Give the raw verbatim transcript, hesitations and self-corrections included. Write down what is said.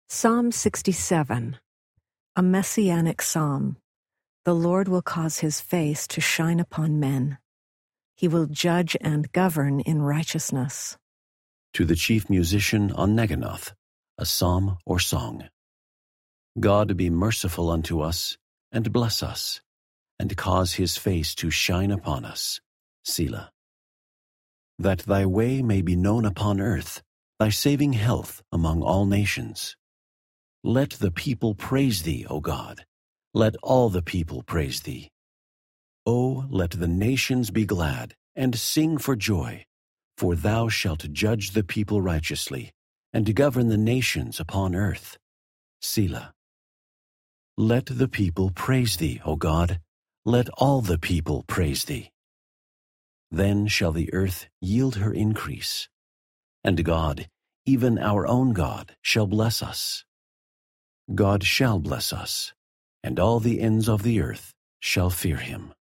Psalm sixty-seven, a messianic psalm. The Lord will cause his face to shine upon men. He will judge and govern in righteousness. To the chief musician on Neginoth, a psalm or song. God be merciful unto us, and bless us, and cause his face to shine upon us. Selah. That thy way may be known upon earth, thy saving health among all nations. Let the people praise thee, O God. Let all the people praise thee. O let the nations be glad, and sing for joy, for thou shalt judge the people righteously, and govern the nations upon earth. Selah. Let the people praise thee, O God. Let all the people praise thee. Then shall the earth yield her increase, and God, even our own God, shall bless us. God shall bless us, and all the ends of the earth shall fear him.